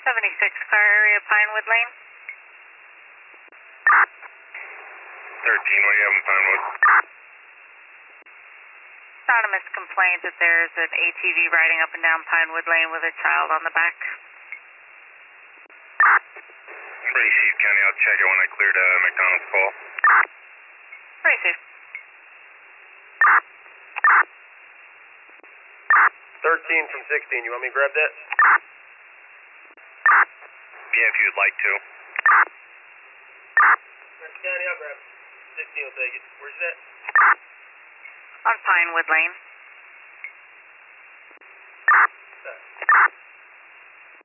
76 car area, Pinewood Lane. 13, what do you have in Pinewood? Anonymous complaint that there's an ATV riding up and down Pinewood Lane with a child on the back. Receive, County, I'll check it when I cleared McDonald's call. Receive. 13 from 16, you want me to grab that? Yeah, if you'd like to. County, I'll grab it. 16 will take it. Where's that? On Pinewood Lane.